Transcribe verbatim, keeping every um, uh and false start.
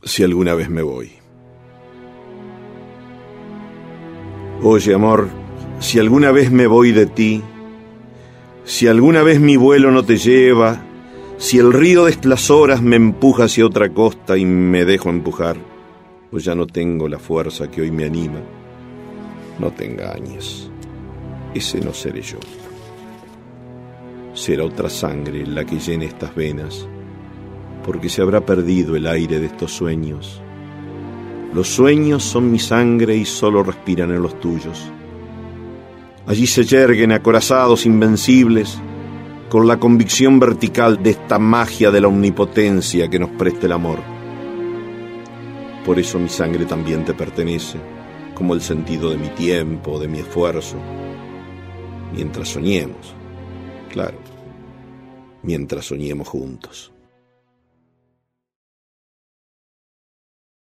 si alguna vez me voy. Oye, amor, si alguna vez me voy de ti, si alguna vez mi vuelo no te lleva, si el río de las horas me empuja hacia otra costa y me dejo empujar, pues ya no tengo la fuerza que hoy me anima, no te engañes, ese no seré yo. Será otra sangre la que llene estas venas, porque se habrá perdido el aire de estos sueños. Los sueños son mi sangre y solo respiran en los tuyos. Allí se yerguen acorazados invencibles, con la convicción vertical de esta magia de la omnipotencia que nos presta el amor. Por eso mi sangre también te pertenece, como el sentido de mi tiempo, de mi esfuerzo, mientras soñemos, claro, mientras soñemos juntos.